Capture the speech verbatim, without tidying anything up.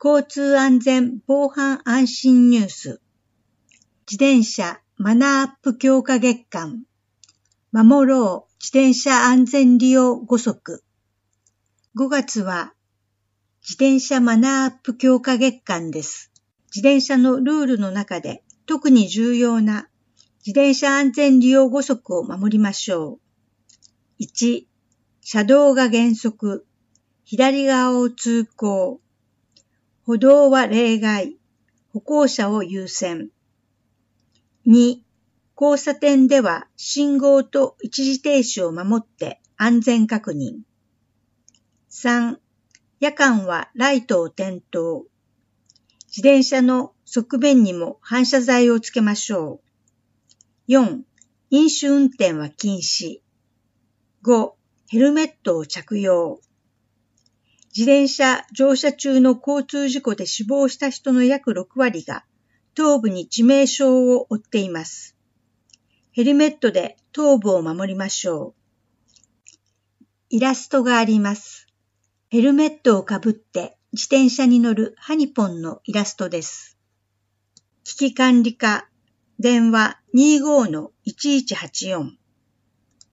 交通安全防犯安心ニュース。自転車マナーアップ強化月間。守ろう自転車安全利用ご則。ごがつは自転車マナーアップ強化月間です。自転車のルールの中で特に重要な自転車安全利用ご則を守りましょう。いち、車道が原則、左側を通行、歩道は例外、歩行者を優先。に、交差点では信号と一時停止を守って安全確認。さん、夜間はライトを点灯。自転車の側面にも反射材をつけましょう。よん、飲酒運転は禁止。ご、ヘルメットを着用。自転車乗車中の交通事故で死亡した人の約ろくわりが頭部に致命傷を負っています。ヘルメットで頭部を守りましょう。イラストがあります。ヘルメットをかぶって自転車に乗るハニポンのイラストです。危機管理課、電話 にじゅうごのいちいちはちよん。